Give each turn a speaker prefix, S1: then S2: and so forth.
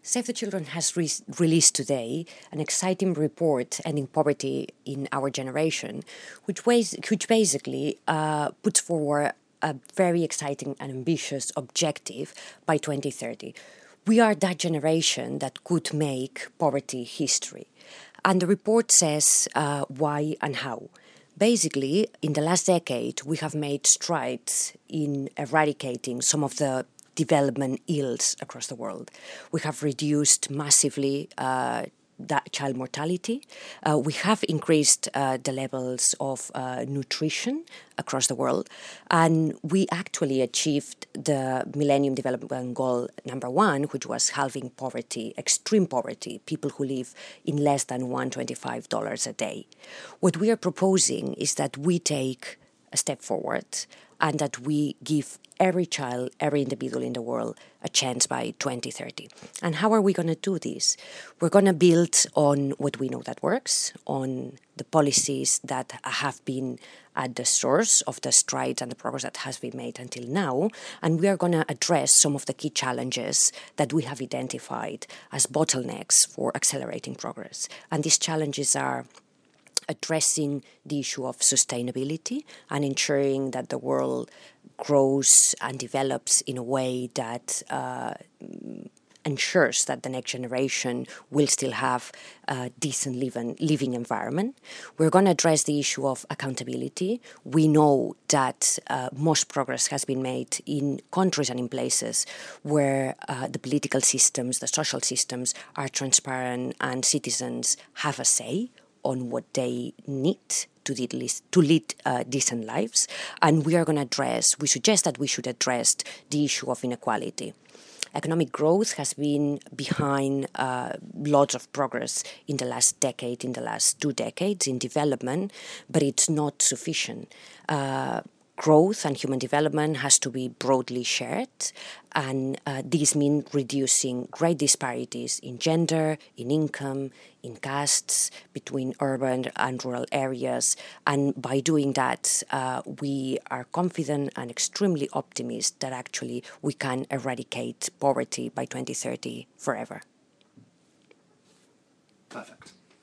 S1: Save the Children has released today an exciting report ending poverty in our generation, which basically puts forward a very exciting and ambitious objective by 2030. We are that generation that could make poverty history. And the report says why and how. Basically, in the last decade, we have made strides in eradicating some of the development ills across the world. We have reduced massively that child mortality. We have increased the levels of nutrition across the world, and we actually achieved the Millennium Development Goal number 1, which was halving poverty, extreme poverty, people who live in less than $125 a day. What we are proposing is that we take a step forward and that we give every child, every individual in the world a chance by 2030. And how are we going to do this? We're going to build on what we know that works, on the policies that have been at the source of the strides and the progress that has been made until now, and we are going to address some of the key challenges that we have identified as bottlenecks for accelerating progress. And these challenges are addressing the issue of sustainability and ensuring that the world grows and develops in a way that ensures that the next generation will still have a decent living environment. We're going to address the issue of accountability. We know that most progress has been made in countries and in places where the political systems, the social systems are transparent and citizens have a say on what they need to lead decent lives. And we suggest that we should address the issue of inequality. Economic growth has been behind lots of progress in the last decade, in the last 2 decades in development, but it's not sufficient. Growth and human development has to be broadly shared, and these mean reducing great disparities in gender, in income, in castes, between urban and rural areas. And by doing that, we are confident and extremely optimistic that actually we can eradicate poverty by 2030 forever.
S2: Perfect.